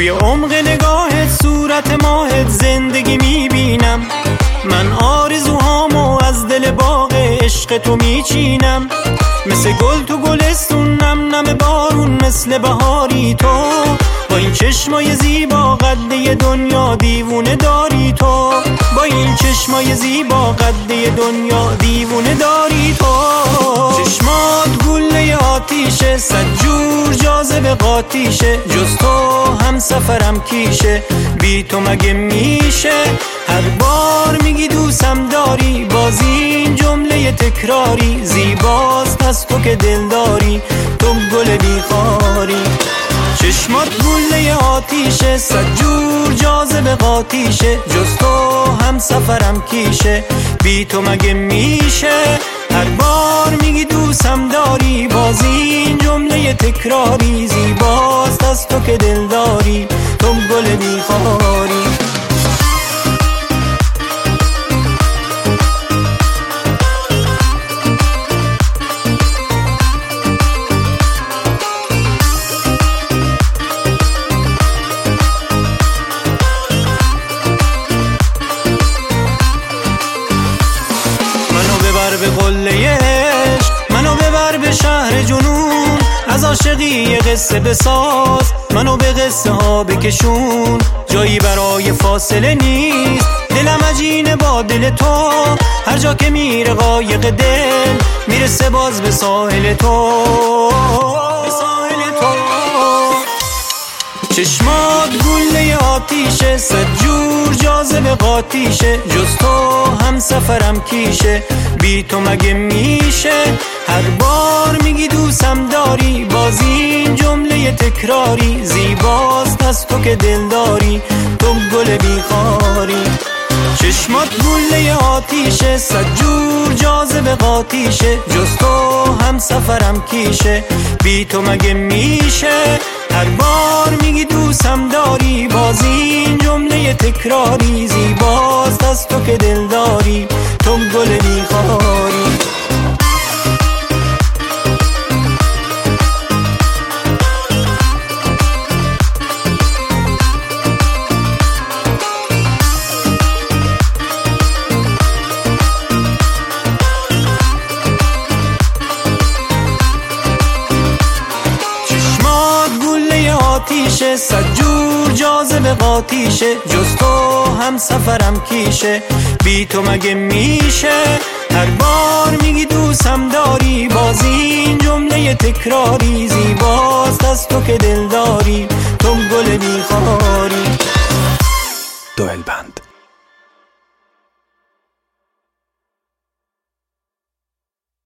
توی عمق نگاهت صورت ماهت زندگی میبینم. من آرزوهامو از دل باغ عشق تو میچینم. مثل گل تو گلستون نم نم بارون، مثل بهاری تو با این چشمای زیبا قده دنیا دیوونه داری تو. با این چشمای زیبا قده دنیا دیوونه داری تو. چشمات گله آتیشه، صد جور جاذبه قاطیشه، جز تو هم سفرم کیشه، بی تو مگه میشه؟ هر بار میگی دوستم داری، باز این جمله تکراری، زیباست از تو که دل داری، تو گل بیخاری. چشمات گله آتیشه، صد جور جاذبه قاطیشه، جز تو هم سفرم کیشه، بی تو مگه میشه؟ هر بار میگی دوستم داری، باز این جمله تکراری، زیباست از تو که دل داری، تو گل بیخاری. به قله عشق منو ببر به شهر جنون، از عاشقی یه قصه بساز، منو به قصه ها بکشون. جایی برای فاصله نیست، دلم عجینه با دل تو، هر جا که میره قایق دل میرسه باز به ساحل تو، به ساحل تو. چشمات گله آتیشه، صد جور جاذبه قاطیشه، جز تو هم سفرم کیشه، بی تو مگه میشه؟ هر بار میگی دوستم داری، باز این جمله تکراری، زیباست از تو که دل داری، تو گل بیخاری. چشمات گله آتیشه، صد جور جاذبه قاطیشه، جز تو هم سفرم کیشه، بی تو مگه میشه؟ هر بار میگی دوستم داری، باز این جمله تکراری، زیباست از تو که دل داری، تو گل بیخاری. آتیشه، صد جور جاذبه قاطیشه، جز تو هم سفرم کیشه، بی تو مگه میشه؟ هر بار میگی دوستم داری، باز این جمله تکراری، زیباست از تو که دل داری، تو گل بیخاری. دوئل بند.